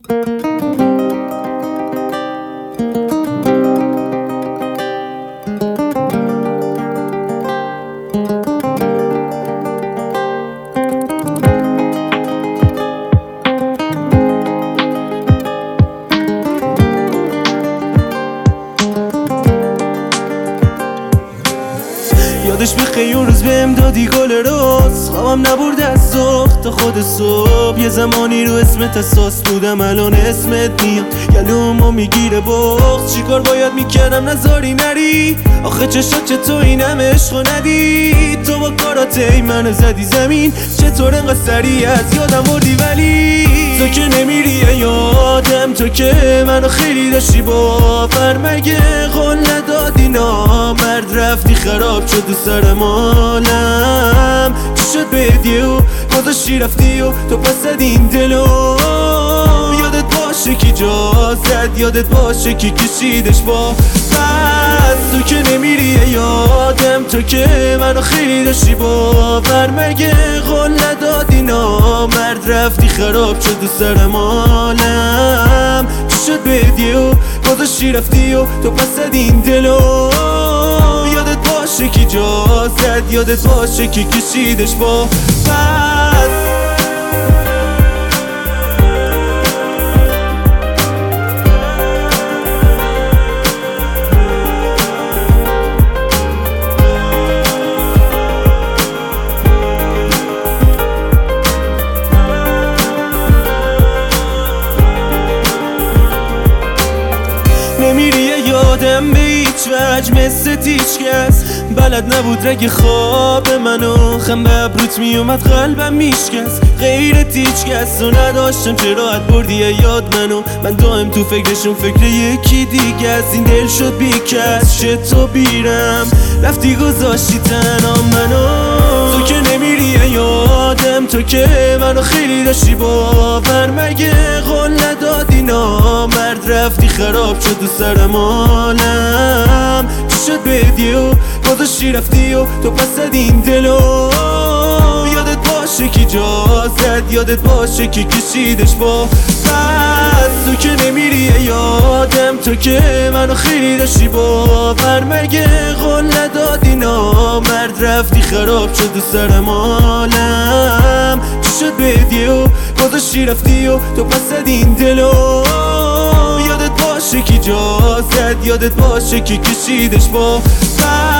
یادش بخیر اون روز بهم دادی گل روز، خوابم نبرد از ظهر تا خود صبح. یه زمانی رو اسمت اساس بودم، الان اسمت میاد گلومو میگیره بغض. چیکار باید میکردم نذاری نری؟ آخه چشات چطور اینم عشقو ندی؟ تو با کارات ای منو زدی زمین، چطور انقدر سریع از یادم بردی؟ ولی تو که نمیری یادم، تو که منو خیلی داشتی باور، مگه قول ندادی نامرد رفتی خراب شد تو سرم عالم. چی شد بدی و گذاشتی رفتی و تو پس زدی این دلو؟ یادت باشه کی جا زد، یادت باشه کی کشیدش با پس. تو که نمیری یادم، تو که منو خیلی داشتی باور، مگه قول ندادی نامرد رفتی خراب شد تو سرم عالم. چی شد بدی و گذاشتی رفتی و تو پس زدی این دلو؟ یادت باشه کی جا زد، یادت باشه کی کشیدش با پس. نمیری یادم به هیچ وجه مثل هیچ کس، بلد نبود رگ خواب منو، خم به ابروت میومد قلبم میشکست. غیرت هیچ کس رو نداشتم، چرا ات بردی یاد منو؟ من دائم تو فکرشون، فکر یکی دیگه از این دل شد بیکس. چطور بیرم رفتی گذاشتی تنها منو؟ تو که نمیری یادم، تو که منو خیلی داشتی باور، مگه قول ندادی نامرد رفتی خراب شد تو سرم عالم. چی شد بدی و گذاشتی رفتی و تو پس زدی این دلو؟ یادت باشه کی جا زد، یادت باشه کی کشیدش با پس. تو که نمیری یادم، تو که منو خیلی داشتی باور، مگه قول ندادی نامرد رفتی خراب شد تو سرم عالم. چی شد بدی و گذاشتی رفتی و تو پس زدی این دلو؟ یادت باشه کی جا زد، یادت باشه کی کشیدش با پس.